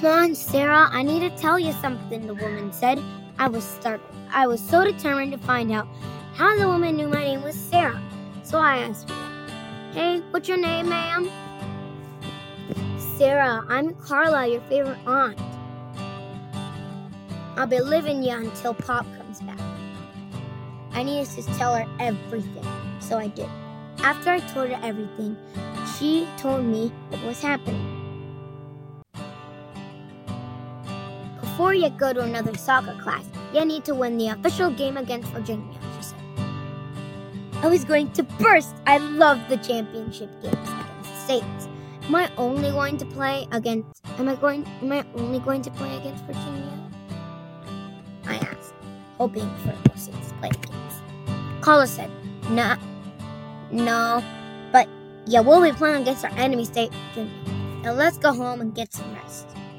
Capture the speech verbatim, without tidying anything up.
Come on, Sarah, I need to tell you something, the woman said. I was startled. I was so determined to find out how the woman knew my name was Sarah. So I asked her, "Hey, what's your name, ma'am?" "Sarah, I'm Carla, your favorite aunt. I'll be living you until Pop comes back." I needed to tell her everything, so I did. After I told her everything, she told me what was happening. "Before you go to another soccer class, you need to win the official game against Virginia," she said. I was going to burst. I love the championship games against the States. Am I only going to play against am I going am I only going to play against Virginia? I asked, hoping for the States play games. Carla said, "No, no, but yeah, we'll be playing against our enemy state, Virginia. Now let's go home and get some rest."